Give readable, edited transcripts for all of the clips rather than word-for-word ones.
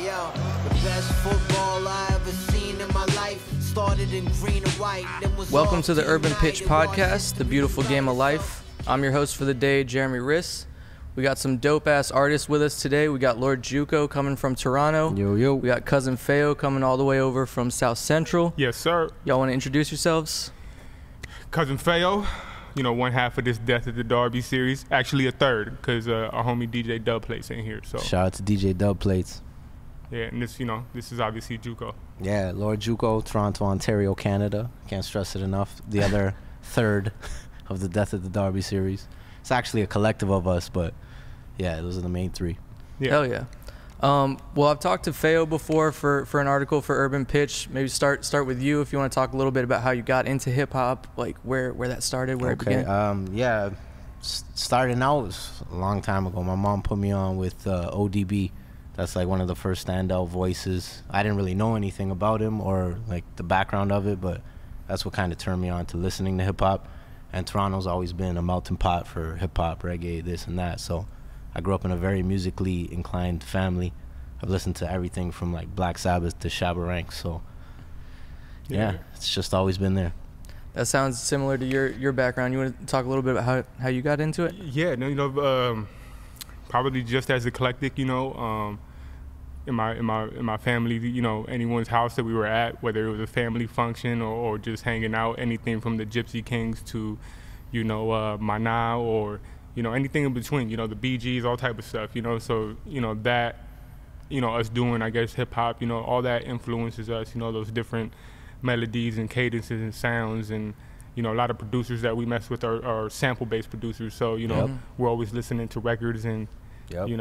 Yo, the best football I ever seen in my life started in green and white. Welcome to the Urban Pitch Podcast, the beautiful game of life. I'm your host for the day, Jeremy Riss. We got some dope-ass artists with us today. We got Lord Juco coming from Toronto. Yo, yo. We got Cousin Feo coming all the way over from South Central. Yes, sir. Y'all want to introduce yourselves? Cousin Feo, you know, one half of this Death at the Derby series. Actually a third, because our homie DJ Dub Plates ain't here. So Shout out to DJ Dub Plates. yeah, and this, you know, this is obviously Juco. Yeah, Lord Juco, Toronto, Ontario, Canada. Can't stress it enough. The other third of the Death at the Derby series. It's actually a collective of us, but yeah, those are the main three. Yeah. Hell yeah. Well, I've talked to Feo before for an article for Urban Pitch. Maybe start with you if you want to talk a little bit about how you got into hip hop, like where that started, where it began. Yeah, starting out was a long time ago. My mom put me on with ODB. That's like one of the first standout voices. I didn't really know anything about him or like the background of it, but that's what kind of turned me on to listening to hip hop. And Toronto's always been a melting pot for hip hop, reggae, this and that. So I grew up in a very musically inclined family. I've listened to everything from like Black Sabbath to Shabba Ranks. So yeah, it's just always been there. That sounds similar to your background. You want to talk a little bit about how you got into it? Yeah, no, you know, probably just as eclectic, you know, in my family, you know, anyone's house that we were at, whether it was a family function or just hanging out, anything from the Gypsy Kings to, you know, Mana or, you know, anything in between, you know, the Bee Gees, all type of stuff, you know. So, you know, that, you know, us doing, I guess, hip hop, you know, all that influences us, you know, those different melodies and cadences and sounds. And, you know, a lot of producers that we mess with are sample-based producers. So, you know, we're always listening to records and, you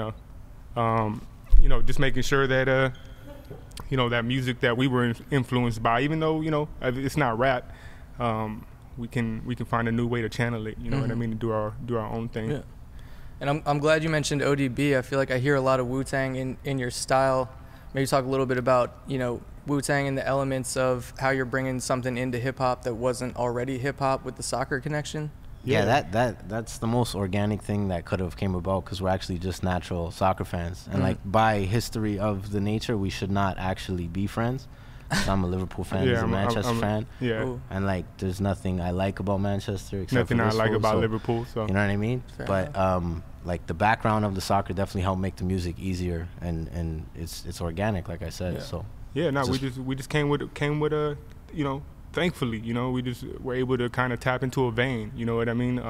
know, just making sure that, you know, that music that we were influenced by, even though, you know, it's not rap, we can find a new way to channel it, you know what I mean, to do our own thing. Yeah. And I'm glad you mentioned ODB. I feel like I hear a lot of Wu-Tang in your style. Maybe talk a little bit about, you know, Wu-Tang and the elements of how you're bringing something into hip-hop that wasn't already hip-hop with the soccer connection. Yeah, that's the most organic thing that could have came about because we're actually just natural soccer fans. And like by history of the nature, we should not actually be friends. So I'm a Liverpool fan, he's a Manchester fan. Yeah. Ooh. And like there's nothing I like about Manchester except Nothing for I this like fool, about so, Liverpool. So you know what I mean? Fair But like the background of the soccer definitely helped make the music easier and it's organic, like I said. Yeah. So yeah, no, we just came with a, you know, thankfully, you know, we just were able to kind of tap into a vein, you know what I mean?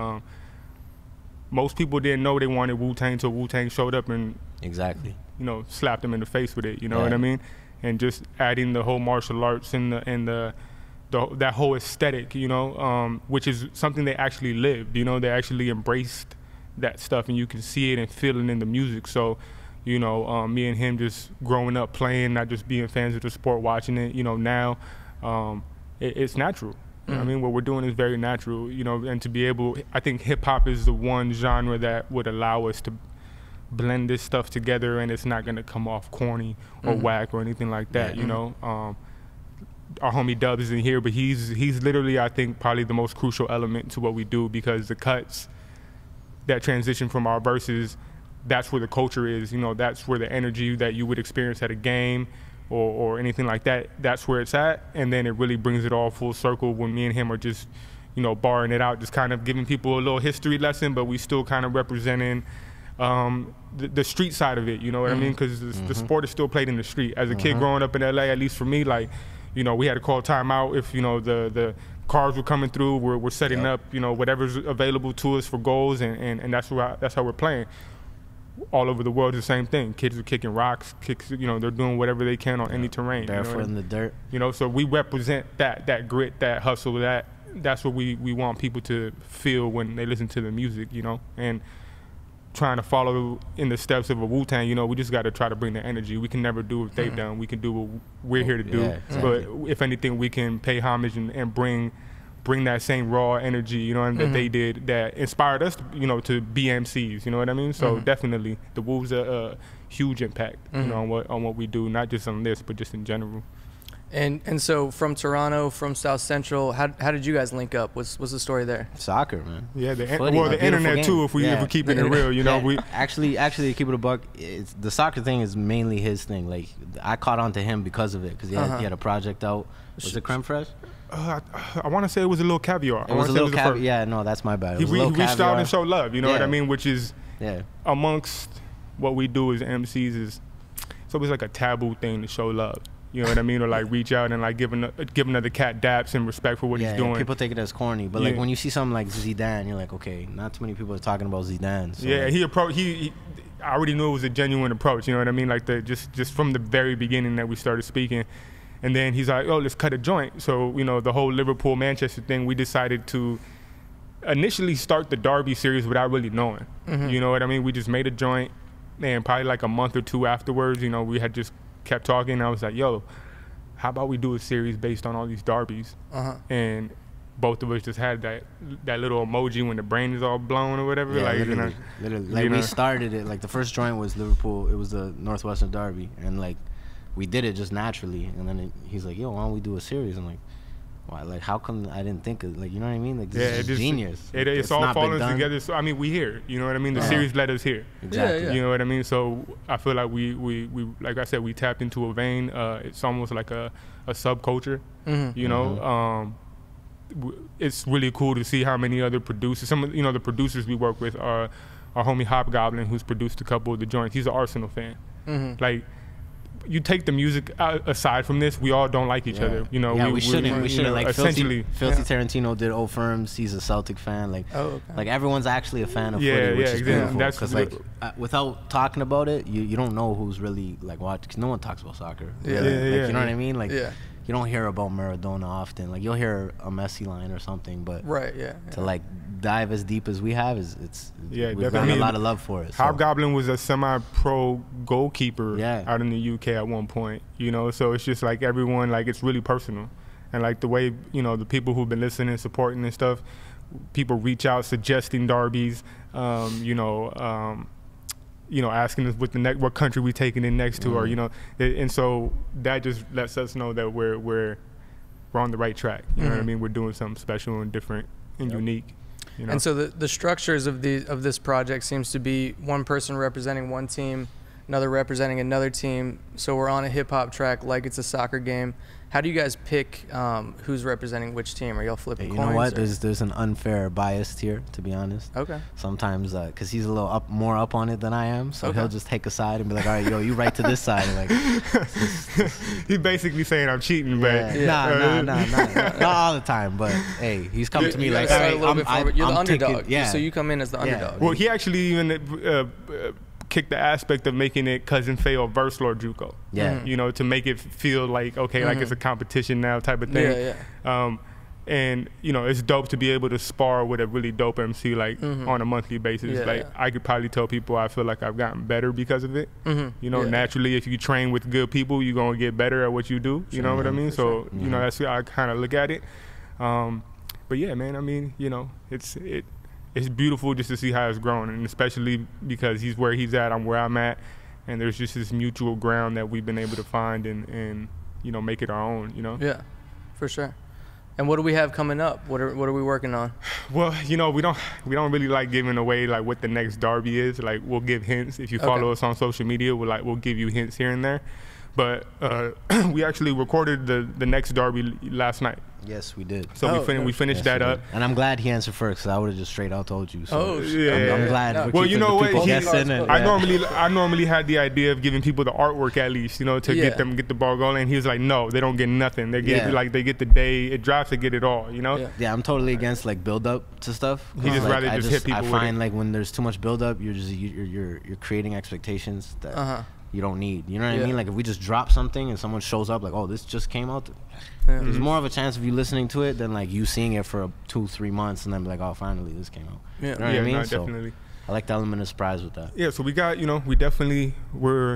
Most people didn't know they wanted Wu-Tang until Wu-Tang showed up and, exactly, you know, slapped them in the face with it, you know what I mean? And just adding the whole martial arts and that whole aesthetic, you know, which is something they actually lived, you know, they actually embraced that stuff and you can see it and feel it in the music. So, you know, me and him just growing up playing, not just being fans of the sport, watching it, you know, now it's natural. You know what I mean? What we're doing is very natural, you know, and to be able, I think hip hop is the one genre that would allow us to blend this stuff together and it's not going to come off corny or whack or anything like that, you know. Our homie Dubs isn't here, but he's literally, I think, probably the most crucial element to what we do because the cuts that transition from our verses, that's where the culture is, you know, that's where the energy that you would experience at a game or anything like that, that's where it's at. And then it really brings it all full circle when me and him are just, you know, barring it out, just kind of giving people a little history lesson, but we still kind of representing the street side of it, you know what I mean? Because the sport is still played in the street. As a kid growing up in LA, at least for me, like, you know, we had to call timeout if, you know, the cars were coming through, we're setting up, you know, whatever's available to us for goals, and that's how we're playing. All over the world, the same thing. Kids are kicking rocks, you know, they're doing whatever they can on any terrain. barefoot you know? in the dirt. You know, so we represent that grit, that hustle, that's what we want people to feel when they listen to the music, you know, and trying to follow in the steps of a Wu-Tang, you know, we just got to try to bring the energy. We can never do what they've done. We can do what we're here to do. Yeah, exactly. But if anything, we can pay homage and bring that same raw energy, you know, and that they did, that inspired us, you know, to be MCs, you know what I mean? So definitely, the Wu's a huge impact, you know, on what we do, not just on this, but just in general. And so from Toronto, from South Central, how did you guys link up? What's the story there? Soccer, man. Yeah, the Footy, a internet beautiful too. game. If we Yeah. keep it real, you know, Yeah, we actually to keep it a buck, the soccer thing is mainly his thing. Like I caught on to him because of it, because he had a project out. Was it Creme Fraiche? I want to say it was a little caviar. It was a little caviar. Yeah, no, that's my bad. He reached out caviar. and showed love. You know what I mean? Which is amongst what we do as MCs is it's always like a taboo thing to show love. You know what I mean? Or like reach out and like give another cat daps and respect for what he's doing. People take it as corny, but like when you see something like Zidane, you're like, okay, not too many people are talking about Zidane. So yeah, like, he I already knew it was a genuine approach. You know what I mean? Like just from the very beginning that we started speaking, and then he's like, oh, let's cut a joint. So you know the whole Liverpool Manchester thing, we decided to initially start the Derby series without really knowing. You know what I mean? We just made a joint, and probably like a month or two afterwards, you know, we had just kept talking. And I was like, yo, how about we do a series based on all these derbies? And both of us just had that little emoji when the brain is all blown or whatever. yeah, like literally, you know, like you know. we started it. Like the first joint was Liverpool. It was the Northwestern Derby, and like we did it just naturally. And then he's like, yo, why don't we do a series? I'm like, why? Like, how come I didn't think of, like, you know what I mean? Like, this is genius. It's all not been falling done. together. So I mean, we here. You know what I mean? The series led us here. Exactly. Yeah. You know what I mean? So I feel like we like I said, we tapped into a vein. It's almost like a subculture. You know, it's really cool to see how many other producers. Some of the producers we work with are our homie Hobgoblin, who's produced a couple of the joints. He's an Arsenal fan. Like, you take the music aside from this, we all don't like each other. You know, we shouldn't. Like essentially, Filthy Tarantino did Old Firms. He's a Celtic fan. Like, like everyone's actually a fan of footy, which is beautiful. Because like, without talking about it, you don't know who's really like watching. Because no one talks about soccer. Yeah. Really. Like, you know what I mean? Like, Yeah. you don't hear about Maradona often. Like, you'll hear a Messi line or something, but to like dive as deep as we have we've gotten a lot of love for it. So. Hobgoblin was a semi-pro goalkeeper Yeah. out in the UK at one point, you know, so it's just like everyone, like, it's really personal. And like the way, you know, the people who've been listening, supporting and stuff, people reach out suggesting derbies, asking us what country we taking in next to, or and so that just lets us know that we're on the right track. You know what I mean? We're doing something special and different and unique. You know? And so the structures of this project seems to be one person representing one team, another representing another team. So we're on a hip hop track like it's a soccer game. How do you guys pick who's representing which team? Are y'all flipping coins? You know what? There's an unfair bias here, to be honest. Okay. Sometimes, because he's a little more up on it than I am, so he'll just take a side and be like, all right, yo, you right to this side. And like, he's basically saying I'm cheating, but nah, not all the time. But hey, he's come to me like, all right, you're the I'm underdog. Taking, So you come in as the underdog. Well, he actually even kick the aspect of making it Cousin Fayo versus Lord Juco. You know, to make it feel like, okay, like it's a competition now type of thing. And, you know, it's dope to be able to spar with a really dope MC, like, on a monthly basis. I could probably tell people I feel like I've gotten better because of it. You know, naturally, if you train with good people, you're going to get better at what you do. You know what I mean? So, you know, that's how I kind of look at it. But, yeah, man, I mean, you know, it's beautiful just to see how it's grown, and especially because he's where he's at, I'm where I'm at, and there's just this mutual ground that we've been able to find and you know, make it our own, you know? Yeah, for sure. And what do we have coming up? What are we working on? Well, you know, we don't really like giving away like what the next derby is. Like, we'll give hints. If you follow us on social media, we'll give you hints here and there. But we actually recorded the next derby last night. Yes, we did. So we finished that up. And I'm glad he answered first, because I would have just straight out told you. So I'm glad. No. Well, you know what? I I normally had the idea of giving people the artwork at least, you know, to get the ball going. And he was like, no, they don't get nothing. They get they get the day it drops, they get it all, you know? Yeah, I'm totally against like build up to stuff. He just rather just hit people. I find like when there's too much build up, you're creating expectations that you don't need. You know what I mean? Like, if we just drop something and someone shows up like, oh, this just came out, there's more of a chance of you listening to it than like you seeing it for 2-3 months and then be like, oh, finally this came out. You know what I mean? No, so definitely. I like the element of surprise with that. Yeah, so we got, you know, we're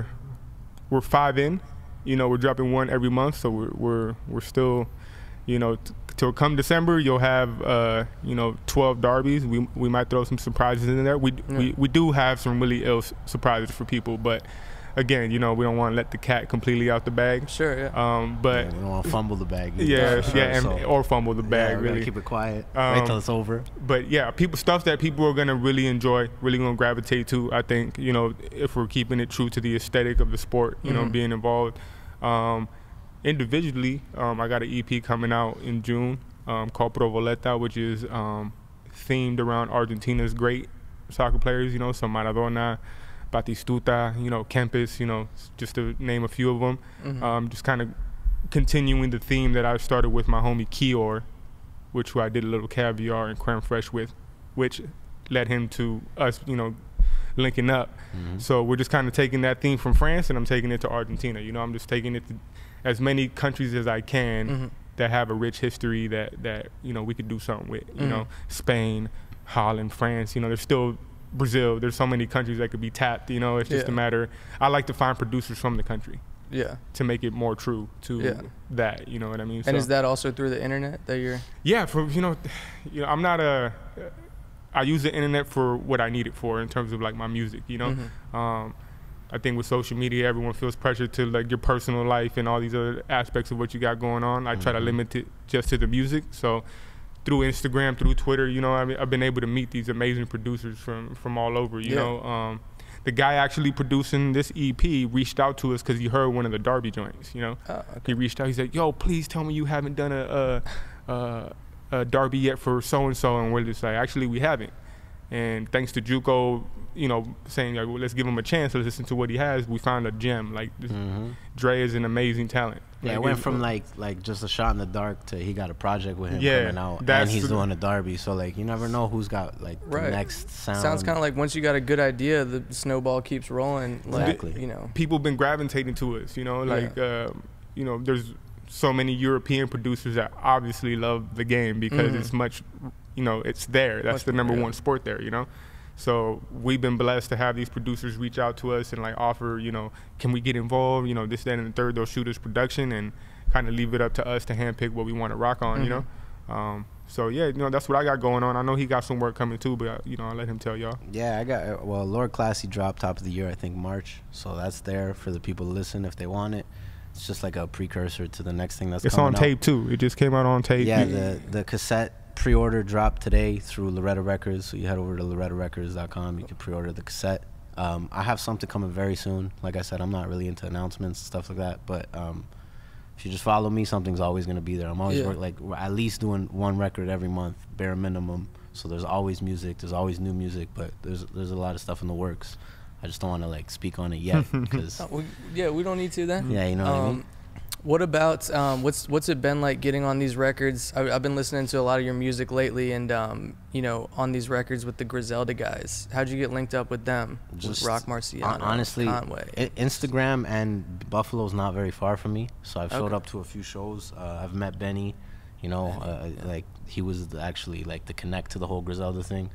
5 in, you know, we're dropping one every month, so we're still, you know, till come December, you'll have 12 derbies. We might throw some surprises in there. We do have some really ill surprises for people, but again, you know, we don't want to let the cat completely out the bag. Sure, yeah. But we don't want to fumble the bag. or fumble the bag. We really gotta keep it quiet. Wait till it's over. But yeah, stuff that people are gonna really enjoy, really gonna gravitate to. I think, you know, if we're keeping it true to the aesthetic of the sport, you know, being involved. Individually, I got an EP coming out in June called Provoleta, which is themed around Argentina's great soccer players. You know, so Maradona, Batistuta, you know, Kempes, you know, just to name a few of them. Just kind of continuing the theme that I started with my homie Kior, who I did a little caviar and creme fraiche with, which led him to us, you know, linking up. So we're just kind of taking that theme from France, and I'm taking it to Argentina. You know, I'm just taking it to as many countries as I can that have a rich history that you know, we could do something with. You know, Spain, Holland, France, you know, there's still Brazil. There's so many countries that could be tapped, you know. It's just a matter, I like to find producers from the country. Yeah. To make it more true to that, you know what I mean? And is that also through the internet that you're? Yeah, you know, I'm not I use the internet for what I need it for in terms of like my music, you know. I think with social media, everyone feels pressure to like your personal life and all these other aspects of what you got going on. I try to limit it just to the music. So through Instagram, through Twitter, you know, I've been able to meet these amazing producers from all over, you know. The guy actually producing this EP reached out to us because he heard one of the Derby joints, you know. He reached out, he said, yo, please tell me you haven't done a Derby yet for so-and-so, and we're just like, actually, we haven't. And thanks to Juco, you know, saying, like, well, let's give him a chance, let's listen to what he has, we found a gem. Like, this, Dre is an amazing talent. Yeah, like, it went from like just a shot in the dark to he got a project with him coming out, and he's doing a Derby. So like, you never know who's got like the next sound. Sounds kind of like once you got a good idea, the snowball keeps rolling. Like, exactly. You know, people been gravitating to us. You know, like you know, there's so many European producers that obviously love the game because it's much, you know, it's there. That's the number one sport there. You know. So we've been blessed to have these producers reach out to us and like offer, you know, can we get involved? You know, this, that, and the third. They'll shoot us production and kind of leave it up to us to handpick what we want to rock on. You know, so yeah, you know, that's what I got going on. I know he got some work coming too, but you know, I'll let him tell y'all. Yeah, I got Lord Classy dropped top of the year, I think March. So that's there for the people to listen if they want it. It's just like a precursor to the next thing that's coming out. It's on tape too. It just came out on tape. Yeah, the cassette pre-order dropped today through Loretta Records, so you head over to lorettarecords.com. You can pre-order the cassette. I have something coming very soon. Like I said, I'm not really into announcements and stuff like that, but if you just follow me, something's always going to be there. I'm always like at least doing one record every month, bare minimum. So there's always music, there's always new music, but there's a lot of stuff in the works. I just don't want to like speak on it yet because we don't need to then. Yeah, you know what I mean. What about what's it been like getting on these records? I've been listening to a lot of your music lately, and you know, on these records with the Griselda guys. How'd you get linked up with them? Just with Rock Marciano, honestly, Conway. Instagram and Buffalo's not very far from me, so I've showed up to a few shows. I've met Benny, you know, like he was actually like the connect to the whole Griselda thing.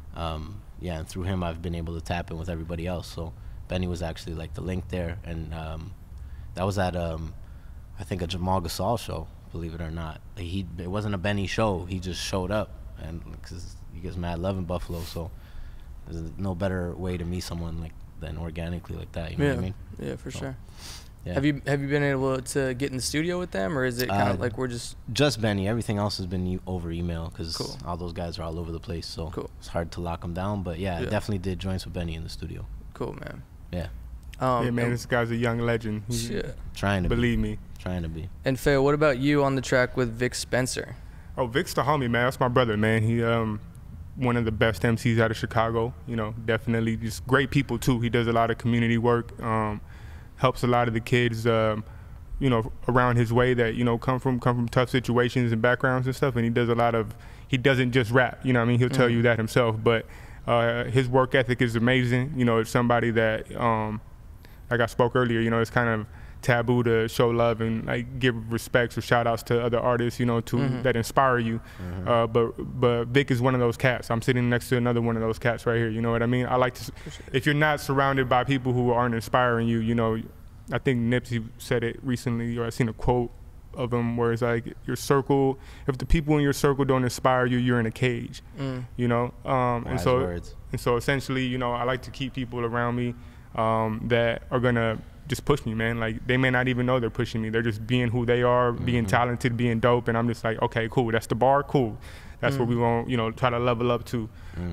Yeah, and through him I've been able to tap in with everybody else. So Benny was actually like the link there, and that was at I think a Jamal Gasol show, believe it or not. Like it wasn't a Benny show. He just showed up, and because he gets mad love in Buffalo, so there's no better way to meet someone like than organically like that. You know what I mean? Yeah, for sure. Yeah. Have you been able to get in the studio with them, or is it kind of like we're just Benny? Everything else has been over email because all those guys are all over the place, so it's hard to lock them down. But yeah, I definitely did joints with Benny in the studio. Cool, man. Yeah. Yeah, man, this guy's a young legend. Trying to believe me. Trying to be. And Faye, what about you on the track with Vic Spencer? Oh, Vic's the homie, man. That's my brother, man. He one of the best MCs out of Chicago. You know, definitely just great people too. He does a lot of community work. Helps a lot of the kids, you know, around his way that, you know, come from tough situations and backgrounds and stuff. And he does a lot of. He doesn't just rap. You know what I mean? He'll tell you that himself. But his work ethic is amazing. You know, it's somebody that, like I spoke earlier, you know, it's kind of taboo to show love and like give respects or shout outs to other artists, you know, that inspire you. But Vic is one of those cats. I'm sitting next to another one of those cats right here. You know what I mean? I like to, if you're not surrounded by people who aren't inspiring you, you know, I think Nipsey said it recently, or I seen a quote of him where it's like your circle, if the people in your circle don't inspire you, you're in a cage, you know? And so essentially, you know, I like to keep people around me that are gonna just push me, man. Like, they may not even know they're pushing me. They're just being who they are, being talented, being dope, and I'm just like, okay, cool. That's the bar, cool. That's what we want, you know, try to level up to.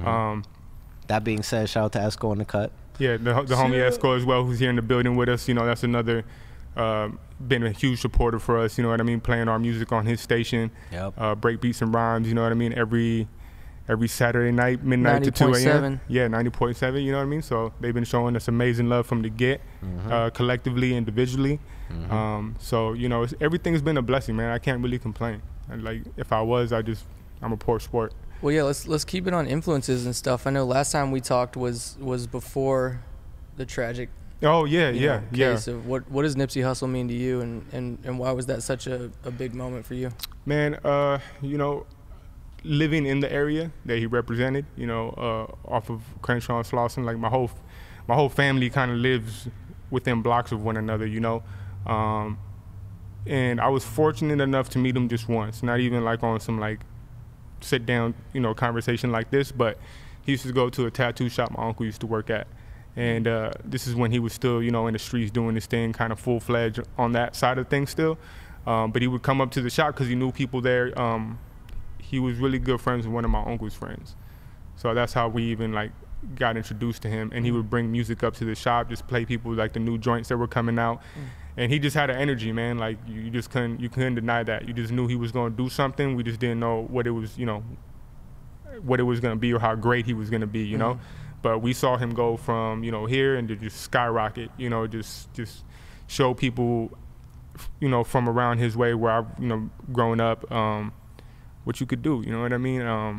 That being said, shout out to Esco in the cut. Yeah, the homie Esco as well, who's here in the building with us. You know, that's another, been a huge supporter for us, you know what I mean, playing our music on his station. Yep. Break Beats and Rhymes, you know what I mean, every Saturday night, midnight to 2 a.m. Yeah, 90.7, you know what I mean? So they've been showing us amazing love from the get, collectively, individually. So, you know, everything's been a blessing, man. I can't really complain. And, like, if I was, I'm a poor sport. Well, yeah, let's keep it on influences and stuff. I know last time we talked was before the tragic case of what does Nipsey Hussle mean to you, and why was that such a big moment for you? Man, you know, living in the area that he represented, you know, off of Crenshaw and Slauson, like my whole family kind of lives within blocks of one another, you know. And I was fortunate enough to meet him just once, not even like on some like sit down, you know, conversation like this, but he used to go to a tattoo shop my uncle used to work at. And this is when he was still, you know, in the streets doing his thing, kind of full-fledged on that side of things still. But he would come up to the shop because he knew people there. He was really good friends with one of my uncle's friends. So that's how we even like got introduced to him. And he would bring music up to the shop, just play people like the new joints that were coming out. And he just had an energy, man. Like you couldn't deny that. You just knew he was going to do something. We just didn't know what it was, you know, what it was going to be or how great he was going to be, you know. But we saw him go from, you know, here and to just skyrocket, you know, just show people, you know, from around his way where I've, you know, growing up, what you could do, you know what I mean?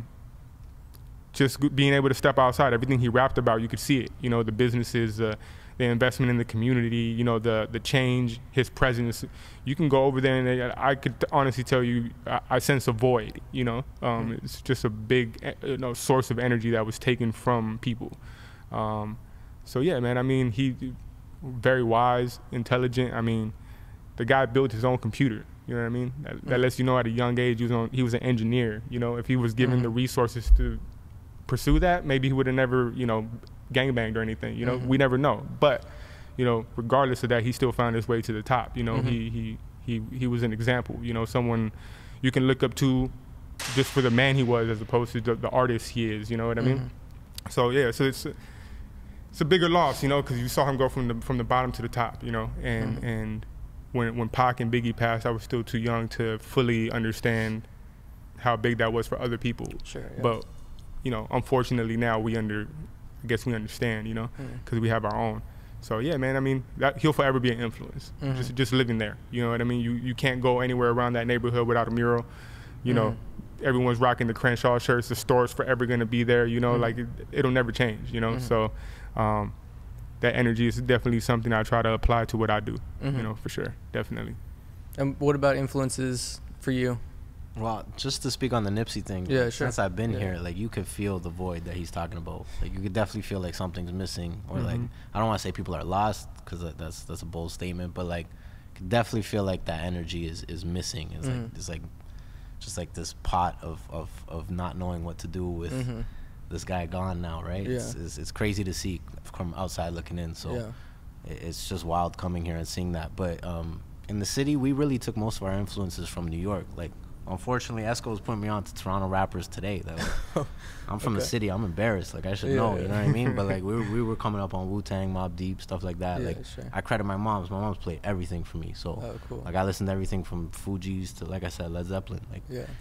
Just being able to step outside, everything he rapped about, you could see it, you know, the businesses, the investment in the community, you know, the change, his presence. You can go over there and I could honestly tell you, I sense a void, you know. It's just a big, you know, source of energy that was taken from people. So yeah, man, I mean, he very wise, intelligent. I mean, the guy built his own computer, you know what I mean? That lets you know at a young age he was an engineer, you know. If he was given the resources to pursue that, maybe he would have never, you know, gangbanged or anything, you know. We never know, but you know, regardless of that, he still found his way to the top, you know. He was an example, you know, someone you can look up to just for the man he was as opposed to the artist he is, you know what I mean? So yeah, so it's a bigger loss, you know, because you saw him go from the bottom to the top, you know. And when Pac and Biggie passed, I was still too young to fully understand how big that was for other people. Sure, yeah. But you know, unfortunately now I guess we understand, you know, because we have our own. So yeah, man, I mean, he'll forever be an influence. Just living there, you know what I mean? You can't go anywhere around that neighborhood without a mural. You know, everyone's rocking the Crenshaw shirts. The store's forever gonna be there. You know, like it'll never change. You know, so that energy is definitely something I try to apply to what I do. You know, for sure, definitely. And what about influences for you? Well, just to speak on the Nipsey thing, yeah, like, sure. Since I've been here, like you could feel the void that he's talking about. Like you could definitely feel like something's missing, or like I don't want to say people are lost because that's a bold statement, but like you could definitely feel like that energy is missing. It's like just like this pot of not knowing what to do with this guy gone now, right? Yeah. It's crazy to see from outside looking in. So it's just wild coming here and seeing that. But in the city, we really took most of our influences from New York. Like, unfortunately, Esco was putting me on to Toronto rappers today. That, like, I'm from the city. I'm embarrassed. Like, I should know. You know what I mean? But like, we were coming up on Wu-Tang, Mobb Deep, stuff like that. Yeah, like, sure. I credit my mom's. My mom's played everything for me. So, cool. like, I listened to everything from Fugees to, like I said, Led Zeppelin. Like,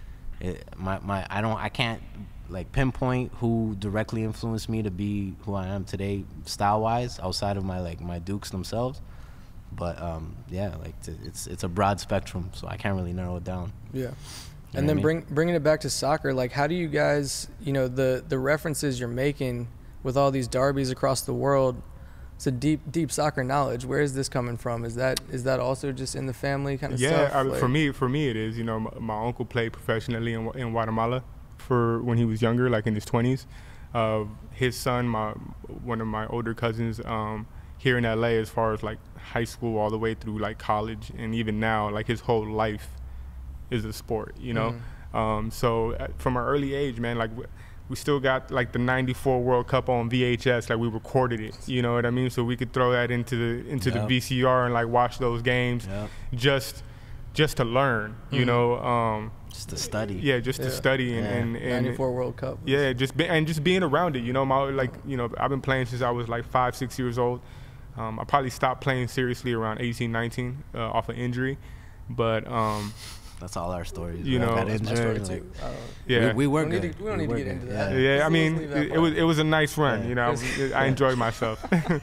I can't like pinpoint who directly influenced me to be who I am today, style-wise, outside of my Dukes themselves. But yeah, like it's a broad spectrum, so I can't really narrow it down. Yeah. And then bringing it back to soccer, like how do you guys, you know, the references you're making with all these derbies across the world, it's a deep soccer knowledge. Where is this coming from? Is that also just in the family kind of stuff? Yeah, like, for me it is. You know, my uncle played professionally in Guatemala for when he was younger, like in his 20s. His son, one of my older cousins, here in LA, as far as like high school all the way through like college, and even now, like his whole life is a sport, you know. So from an early age, man, like we still got like the '94 World Cup on VHS, like we recorded it. You know what I mean? So we could throw that into the VCR and like watch those games, just to learn. You know, just to study. Yeah, just to study and 94 World Cup. Yeah, just being around it. You know, I've been playing since I was like 5-6 years old. I probably stopped playing seriously around 18, 19 off of injury, but. That's all our stories. You know, got injured. Like, we were we good. don't need to get into that. Yeah, I mean, it was a nice run. You know, I enjoyed myself.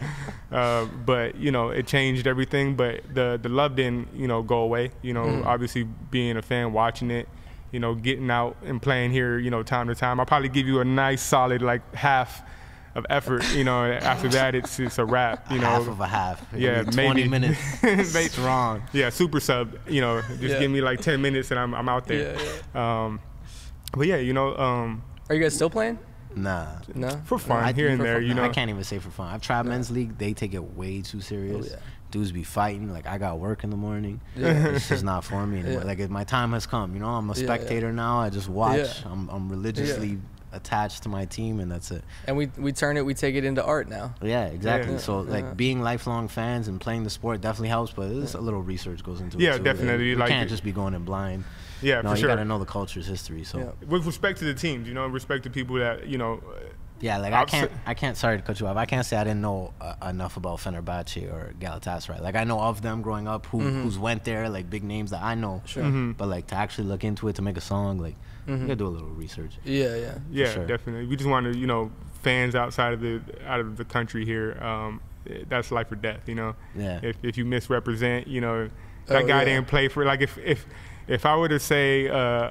But you know, it changed everything. But the love didn't, you know, go away. You know, obviously being a fan, watching it, you know, getting out and playing here, you know, time to time. I'll probably give you a nice solid like half of effort, you know. After that, it's a wrap, you know. Half of a half. Yeah, maybe 20 minutes strong. Yeah, super sub. You know, just give me like 10 minutes and I'm out there. But yeah, you know. Are you guys still playing? Nah. No. For fun, here and there, you know. I can't even say for fun. I've tried men's league. They take it way too serious. Dudes be fighting. Like, I got work in the morning. It's just not for me anymore. Like, my time has come. You know, I'm a spectator now. I just watch. I'm religiously attached to my team, and that's it. And we take it into art now. Yeah, exactly. So like being lifelong fans and playing the sport definitely helps, but there's a little research goes into it. Yeah, too. definitely. You can't just be going in blind. Yeah, no, for you sure. gotta know the culture's history. So with respect to the teams, you know, respect to people that, you know. Yeah, like I can't. Sorry to cut you off. I can't say I didn't know enough about Fenerbahce or Galatasaray. Like I know of them growing up, who's went there, like big names that I know. Sure. But like to actually look into it to make a song, like you gotta do a little research. Yeah, sure. Definitely. We just want to, you know, fans outside of the country here. That's life or death, you know. Yeah. If you misrepresent, you know, that guy didn't play for. Like if I were to say.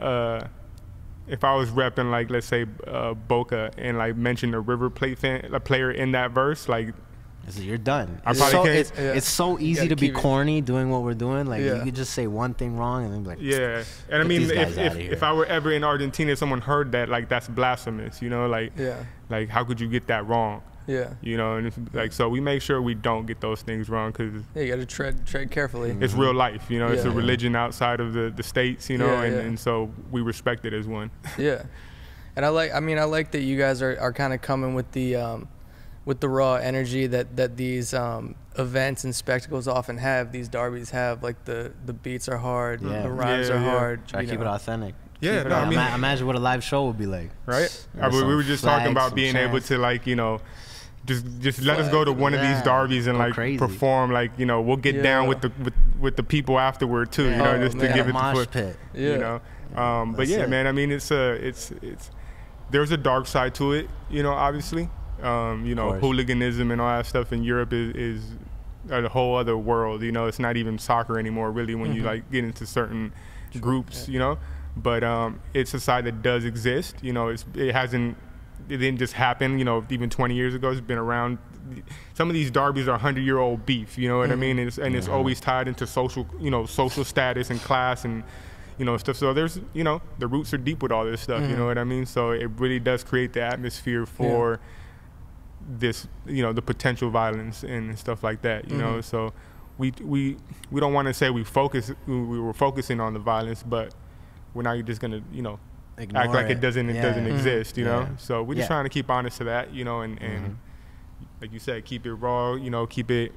If I was repping, like, let's say Boca and like mention a River Plate a player in that verse, like, you're done. It's so easy to be corny doing what we're doing. Like you could just say one thing wrong and then be like, And I mean, if I were ever in Argentina, someone heard that, like, that's blasphemous, you know, like, like how could you get that wrong? Yeah. You know, and it's like, so we make sure we don't get those things wrong, because you got to tread carefully. It's real life, you know. It's a religion outside of the states, you know, and so we respect it as one. Yeah, and I like that you guys are kind of coming with the raw energy that these events and spectacles often have. These derbies have, like the beats are hard, the rhymes are hard. Try to keep it authentic. Yeah, no, I mean, imagine what a live show would be like. Right? We were just talking about being able to, like, you know, just let us go to one of these derbies and like perform, like, you know, we'll get down with the people afterward too, you know, just to give it the pit. You know. But yeah, man, I mean, it's there's a dark side to it, you know, obviously. You know, hooliganism and all that stuff in Europe is a whole other world, you know. It's not even soccer anymore, really, when you like get into certain groups, you know. But it's a side that does exist, you know. It didn't just happen, you know, even 20 years ago. It's been around. Some of these derbies are 100-year-old beef, you know what I mean? It's always tied into social status and class and, you know, stuff. So there's, you know, the roots are deep with all this stuff, you know what I mean? So it really does create the atmosphere for this, you know, the potential violence and stuff like that, you know? So we don't want to say we were focusing on the violence, but we're not just going to, you know, act like it doesn't exist, you know. So we're just trying to keep honest to that, you know, and like you said, keep it raw, you know, give it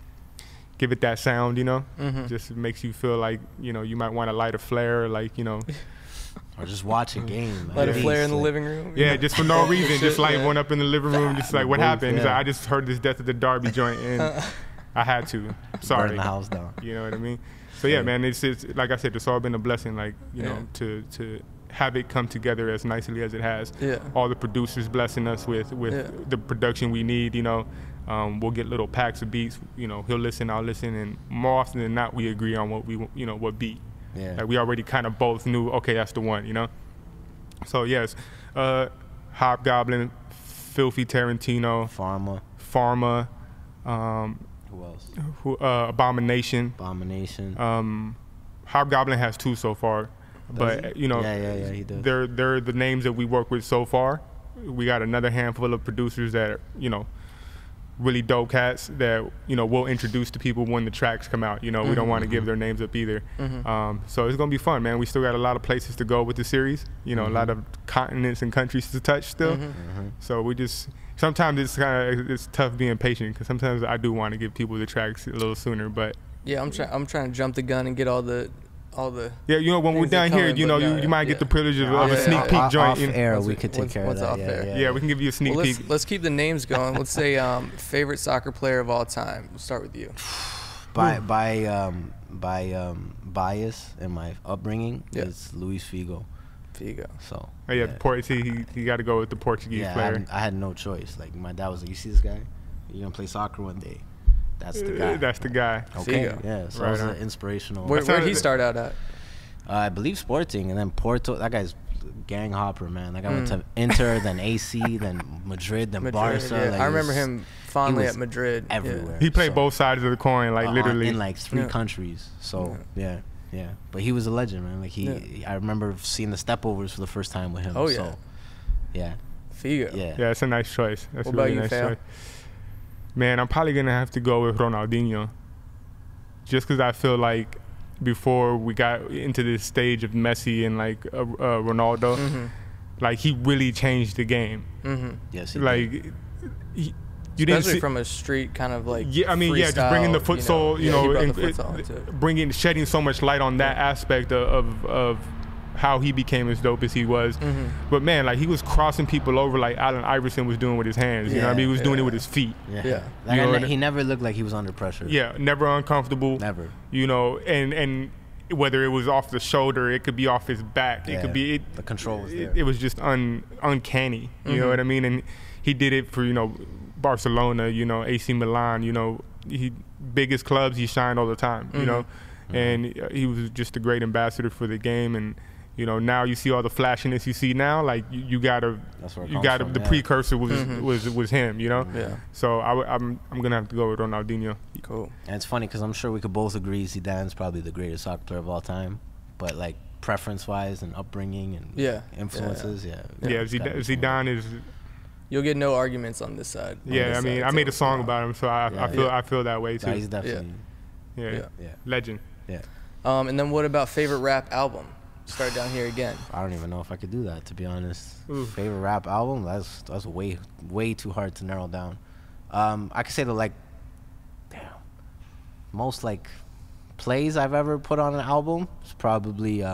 that sound, you know. Just makes you feel like, you know, you might want to light a flare, like, you know, or just watch a game. Light a flare in the living room. Yeah, just for no reason, just light one up in the living room, just like, what happened? Like, I just heard this Death at the Derby joint and I had to. Sorry. Burn the house down. You know what I mean? So yeah, man, it's like I said, it's all been a blessing, like, you know, to have it come together as nicely as it has. All the producers blessing us with the production we need, you know. We'll get little packs of beats, you know, he'll listen, I'll listen, and more often than not we agree on what beat. Like we already kind of both knew, okay, that's the one, you know. So yes, Hobgoblin, Filthy Tarantino, Pharma, who else? Abomination. Hobgoblin has 2 so far. But you know, he does. They're the names that we work with so far. We got another handful of producers that, you know, really dope cats that, you know, we'll introduce to people when the tracks come out. You know, we don't want to give their names up either. So it's going to be fun, man. We still got a lot of places to go with the series, you know, a lot of continents and countries to touch still. So we just, sometimes it's tough being patient, because sometimes I do want to give people the tracks a little sooner, but. Yeah, I'm trying to jump the gun and get all the yeah, you know, when we're down here, you know, you might get the privilege of a sneak peek joint. Off air, we could take care of that. Off air. Yeah, we can give you a sneak peek. Let's keep the names going. Let's say favorite soccer player of all time. We'll start with you. By bias and my upbringing, it's Luis Figo. So. Oh yeah, he got to go with the Portuguese player. I had no choice. Like, my dad was like, "You see this guy? You're gonna play soccer one day." That's the guy. That's the guy. Okay. Figo. Yeah. So it was an inspirational. Where did he start out at? I believe Sporting, and then Porto. That guy's gang hopper, man. That guy went to Inter, then AC, then Madrid, then Barca. Yeah. Like, I remember him fondly at Madrid. Everywhere. He played both sides of the coin, like literally in like 3 countries. So yeah. But he was a legend, man. Like I remember seeing the stepovers for the first time with him. Oh yeah. So, yeah. Figo. Yeah, it's a nice choice. That's what a really about you, nice choice. Man, I'm probably gonna have to go with Ronaldinho, just because I feel like before we got into this stage of Messi and like Ronaldo, like he really changed the game. Yes, he like did. You Especially didn't see, from a street kind of like Mm-hmm. just bringing the futsal, and shedding so much light on that aspect of how he became as dope as he was. But man, like he was crossing people over like Allen Iverson was doing with his hands. You know what I mean? He was doing it with his feet. Like, he never looked like he was under pressure. Yeah, never uncomfortable. Never. You know, and whether it was off the shoulder, it could be off his back. It could be the control was there. It was just uncanny. You know what I mean? And he did it for, you know, Barcelona, you know, AC Milan, you know, biggest clubs, he shined all the time, you know, and he was just a great ambassador for the game. And you know, now you see all the flashiness you see now, like you gotta the precursor was him, you know. So I'm gonna have to go with Ronaldinho. Cool. And it's funny because I'm sure we could both agree Zidane's probably the greatest soccer player of all time, but like preference-wise and upbringing and influences, Zidane is. You'll get no arguments on this side. Yeah, I mean, I made a song about him, so I feel that way too. He's definitely legend. Yeah. And then what about favorite rap album? Start down here again. I don't even know if I could do that, to be honest. Favorite rap album? That's way too hard to narrow down. I could say the most like plays I've ever put on an album is probably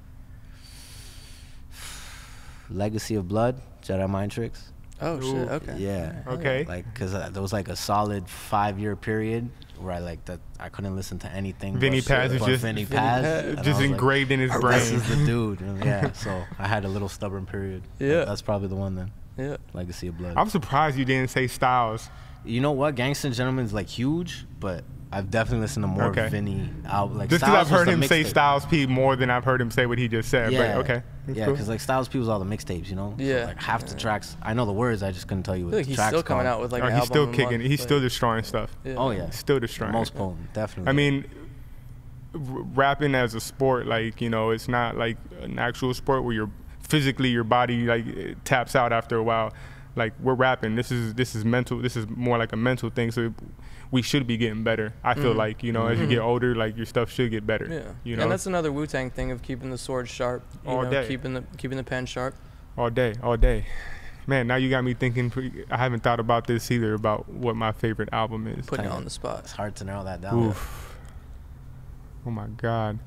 Legacy of Blood, Jedi Mind Tricks. Oh shit! Okay. Yeah. Okay. Like, cause there was like a solid 5-year period where I couldn't listen to anything. Vinny Paz is just Vinny Paz, just engraved in his brain. This is the dude. Yeah. So I had a little stubborn period. Yeah. That's probably the one then. Yeah. Legacy of Blood. I'm surprised you didn't say Styles. You know what? Gangsta and Gentleman's like huge, but I've definitely listened to more Vinny album. Like, just because I've heard him say Styles P more than I've heard him say what he just said. Yeah. But okay. Yeah, because like Styles P was all the mixtapes, you know. Yeah. So, like half the tracks, I know the words, I just couldn't tell you what the he's tracks still coming called. out with like an he's album still a month, kicking. He's still destroying stuff. Yeah. Oh yeah. Still destroying. Most potent, definitely. I mean, rapping as a sport, like, you know, it's not like an actual sport where your body like it taps out after a while. Like, we're rapping. This is mental. This is more like a mental thing. So we should be getting better. I feel like, you know, as you get older, like your stuff should get better. Yeah. You know? And that's another Wu-Tang thing of keeping the sword sharp. All day. Keeping the pen sharp. All day. Man, now you got me thinking. I haven't thought about this either, about what my favorite album is. Putting it on the spot. It's hard to narrow that down. Oof. Oh my God.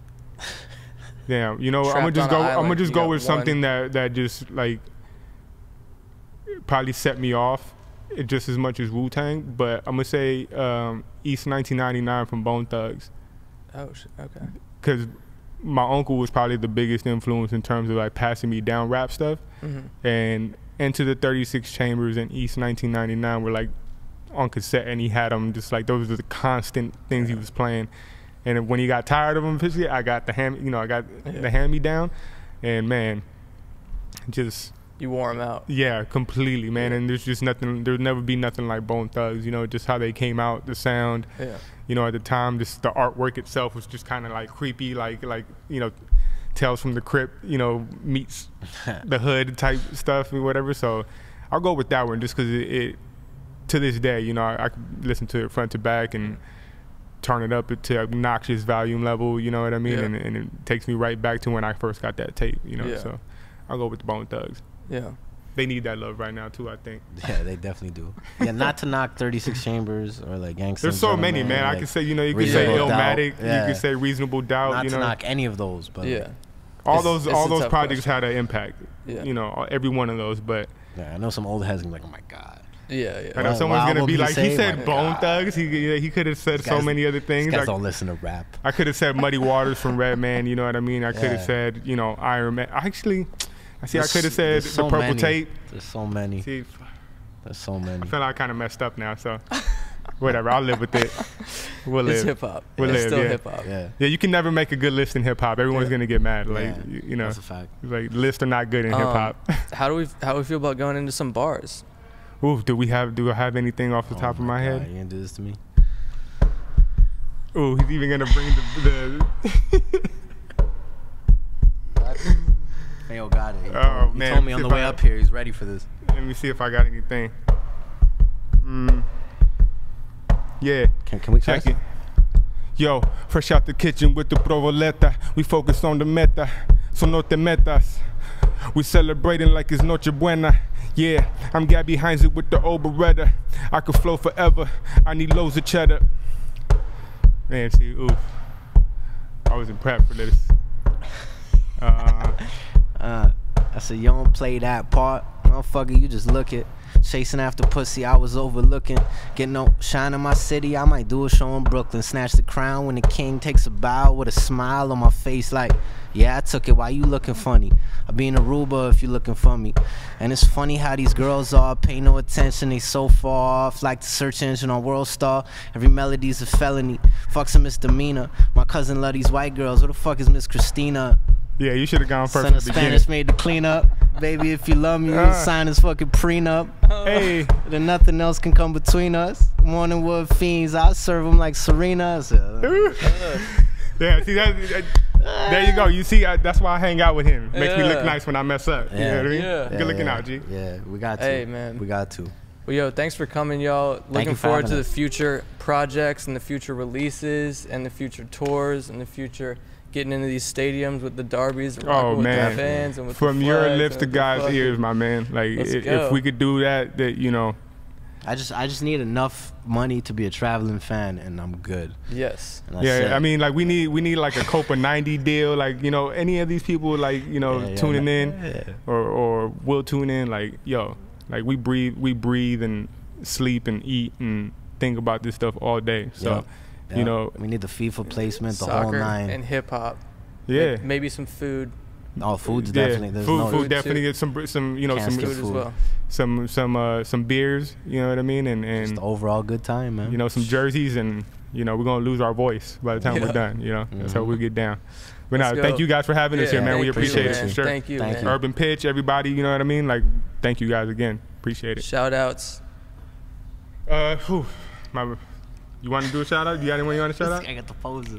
Damn. You know, Trapped I'm gonna just go you with got something that just like probably set me off just as much as Wu-Tang, but I'm gonna say East 1999 from Bone Thugs. Oh shit. Okay. Because my uncle was probably the biggest influence in terms of like passing me down rap stuff. And Into the 36 Chambers and East 1999 were like on cassette, and he had them just like, those were the constant things he was playing. And when he got tired of them, I got the the hand-me-down, and man, just you wore him out. Yeah, completely, man. And there's just nothing. There'll never be nothing like Bone Thugs. You know, just how they came out, the sound. Yeah. You know, at the time, just the artwork itself was just kind of like creepy, like you know, Tales from the Crypt, you know, meets the Hood type stuff or whatever. So I'll go with that one just because to this day, you know, I could listen to it front to back and turn it up to obnoxious volume level, you know what I mean? Yeah. And it takes me right back to when I first got that tape, you know. Yeah. So I'll go with the Bone Thugs. Yeah. They need that love right now too, I think. Yeah, they definitely do. Yeah, not to knock 36 Chambers or like Gangsta. There's so many, man. Like I could say, you know, you could say Reasonable Doubt. Illmatic, Yeah. you could say Reasonable Doubt, Not you to know. knock any of those, but Yeah. all It's a those tough projects question. had an impact. Yeah. You know, every one of those, but yeah, I know some old heads gonna be like, oh my god. Yeah, yeah. I know What someone's gonna album be he like, he say? said My Bone God. Thugs. He could have said so guys- many other These things. guys Like, don't listen to rap. I could have said Muddy Waters from Redman, you know what I mean? I could have Yeah. said, you know, Iron Man. Actually, I There's- could have said there's so the Purple many. Tape. There's so many. See, There's so many. I feel like I kind of messed up now, so whatever. I'll live with it. We'll It's live. hip hop. We'll It's live, still yeah. hip hop. Yeah. Yeah, you can never make a good list in hip hop. Everyone's Yeah. gonna get mad. Like, Yeah. you know, That's a fact. like lists are not good in hip hop. How do we feel about going into some bars? Ooh, do I have anything off the top of my God, head? You gonna do this to me? Ooh, he's even gonna bring the Hey, yo, got it. He Oh, told, man, he told me on if the way I- up here. He's ready for this. Let me see if I got anything. Yeah. Can we Check check it. Yo, fresh out the kitchen with the provoleta. We focus on the meta, so no te metas. We celebrating like it's Noche Buena. Yeah, I'm Gabby Hines with the old Beretta. I could flow forever. I need loads of cheddar. Man, see, oof. I was in prep for this. I said, you don't play that part. Motherfucker, you just look it. Chasing after pussy, I was overlooking. Get no shine in my city, I might do a show in Brooklyn. Snatch the crown when the king takes a bow with a smile on my face like, yeah, I took it, why you looking funny? I be in Aruba if you looking for me. And it's funny how these girls are, pay no attention, they so far off. Like the search engine on World Star, every melody's a felony. Fuck's a misdemeanor. My cousin love these white girls, where the fuck is Miss Christina? Yeah, you should have gone first Son at of the beginning. Spanish made the cleanup. Baby, if you love me, you sign this fucking prenup. Hey, Then nothing else can come between us. Morningwood fiends, I serve them like Serena. yeah, see that. There you go. You see, that's why I hang out with him. Makes me look Yeah. nice when I mess up. You know what I mean? Yeah. Good looking out, G. Yeah, we got to. Hey, man. We got to. Well, yo, thanks for coming, y'all. Looking you for forward having to the us. future projects and the future releases and the future tours and the future getting into these stadiums with the derbies, and rocking Oh with man, the fans and with from the your flags lips and to with the God's fucking- ears, my man. Like Let's if go. we could do that, you know. I just need enough money to be a traveling fan, and I'm good. Yes. And that's Yeah, it. I mean, like we need like a Copa 90 deal. Like, you know, any of these people, like, you know, Yeah, tuning in yeah. or will tune in. Like, yo, like we breathe and sleep and eat and think about this stuff all day. So, Yeah. you know, we need the FIFA placement, the Soccer whole nine. and hip hop. yeah. Maybe some food. Oh, food's Yeah, definitely. There's food, no, food too. definitely. Get some, you know, Can't some skip Food as food. well. some beers. You know what I mean? Just And the overall good time, man. you know, some jerseys, and you know, we're gonna lose our voice by the time Yeah. we're done. You know, that's how we get down. But Let's now, go. thank you guys for having us Yeah, here, man. We thank you, appreciate it man. for sure. Thank you, Thank man. you. Urban Pitch, everybody, you know what I mean? Like, thank you guys again. Appreciate it. Shout outs. You want to do a shout out? You got anyone you want to shout out? I got the poses.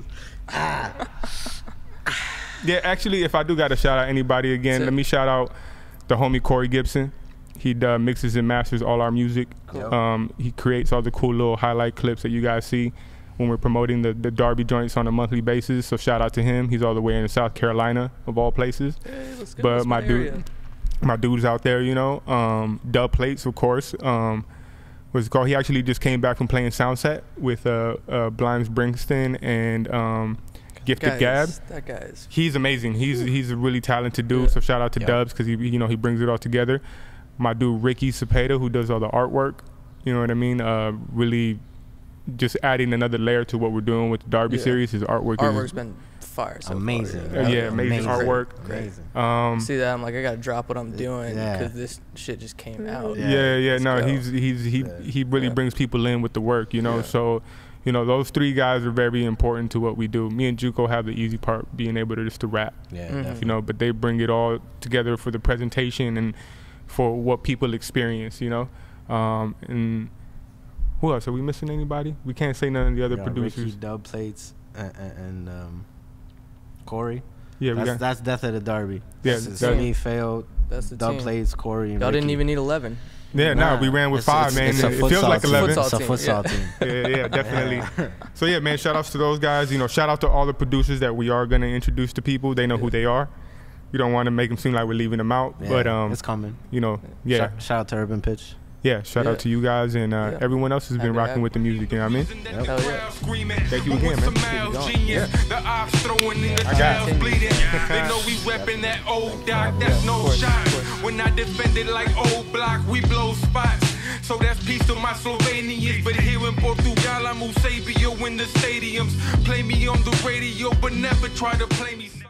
Yeah, actually, if I do got to shout out anybody again, That's it. let me shout out the homie Corey Gibson. He mixes and masters all our music. Cool. He creates all the cool little highlight clips that you guys see when we're promoting the Derby joints on a monthly basis. So shout out to him. He's all the way in South Carolina, of all places. Hey, let's go. But That's my area. my dudes out there, you know, Dub Plates, of course. What's it called? He actually just came back from playing Soundset with Blimes Bringston and Gifted Gab. That guy is. He's amazing. He's a really talented dude. Yeah. So shout out to Yeah. Dubs because he brings it all together. My dude Ricky Cepeda, who does all the artwork. You know what I mean? Really just adding another layer to what we're doing with the Derby Yeah. series. His artwork Artwork's is been fire. So Amazing. Far, yeah, amazing artwork. Amazing. See that? I'm like, I gotta drop what I'm doing Yeah. because this shit just came out. Yeah. No, go. he really brings people in with the work, you know. Yeah. So, you know, those three guys are very important to what we do. Me and Juco have the easy part, being able to just to rap, Yeah, Mhm. definitely. you know. But they bring it all together for the presentation and for what people experience, you know. And who else? Are we missing anybody? We can't say none of the other Yeah, producers. Ricky, Dub Plates, and Corey. Yeah, we got. That's Death of the Derby. Yeah, It's that's- me, failed. That's the Dub team. Plates, Corey, and Y'all didn't Ricky. even need 11. Yeah, we ran with 5, man. It's a It feels like 11. futsal It's a team, futsal team. Yeah, definitely. So yeah, man, shout outs to those guys. You know, shout out to all the producers that we are gonna introduce to people. They know who they are. We don't want to make them seem like we're leaving them out, Yeah, but it's coming. you know, yeah. Shout out to Urban Pitch. Yeah, shout out to you guys and everyone else who's been rocking with the music, you know what I mean? Hell yeah. Thank you again, man. I got it. They know we reppin' that old doc, that's no shot. When I defend it like old block, we blow spots. So that's peace to my Slovenians. But here in Portugal, I'm Eusebio in the stadiums. Play me on the radio, but never try to play me.